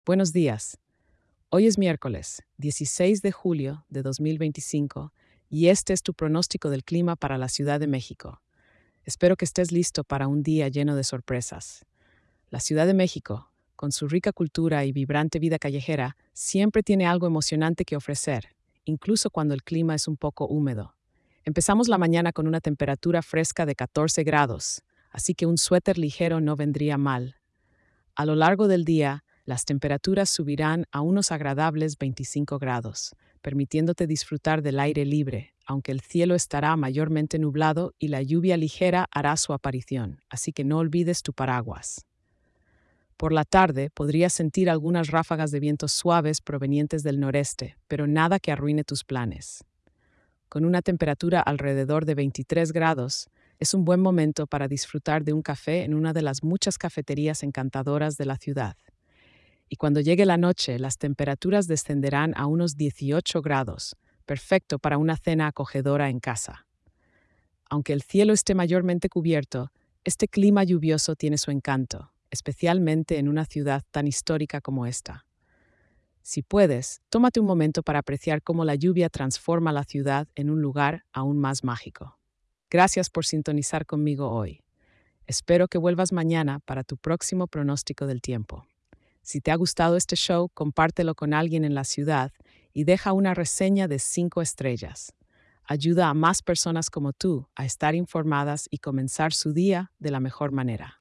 Buenos días. Hoy es miércoles, 16 de julio de 2025, y este es tu pronóstico del clima para la Ciudad de México. Espero que estés listo para un día lleno de sorpresas. La Ciudad de México, con su rica cultura y vibrante vida callejera, siempre tiene algo emocionante que ofrecer, incluso cuando el clima es un poco húmedo. Empezamos la mañana con una temperatura fresca de 14 grados, así que un suéter ligero no vendría mal. A lo largo del día, las temperaturas subirán a unos agradables 25 grados, permitiéndote disfrutar del aire libre, aunque el cielo estará mayormente nublado y la lluvia ligera hará su aparición, así que no olvides tu paraguas. Por la tarde podrías sentir algunas ráfagas de vientos suaves provenientes del noreste, pero nada que arruine tus planes. Con una temperatura alrededor de 23 grados, es un buen momento para disfrutar de un café en una de las muchas cafeterías encantadoras de la ciudad. Y cuando llegue la noche, las temperaturas descenderán a unos 18 grados, perfecto para una cena acogedora en casa. Aunque el cielo esté mayormente cubierto, este clima lluvioso tiene su encanto, especialmente en una ciudad tan histórica como esta. Si puedes, tómate un momento para apreciar cómo la lluvia transforma la ciudad en un lugar aún más mágico. Gracias por sintonizar conmigo hoy. Espero que vuelvas mañana para tu próximo pronóstico del tiempo. Si te ha gustado este show, compártelo con alguien en la ciudad y deja una reseña de 5 estrellas. Ayuda a más personas como tú a estar informadas y comenzar su día de la mejor manera.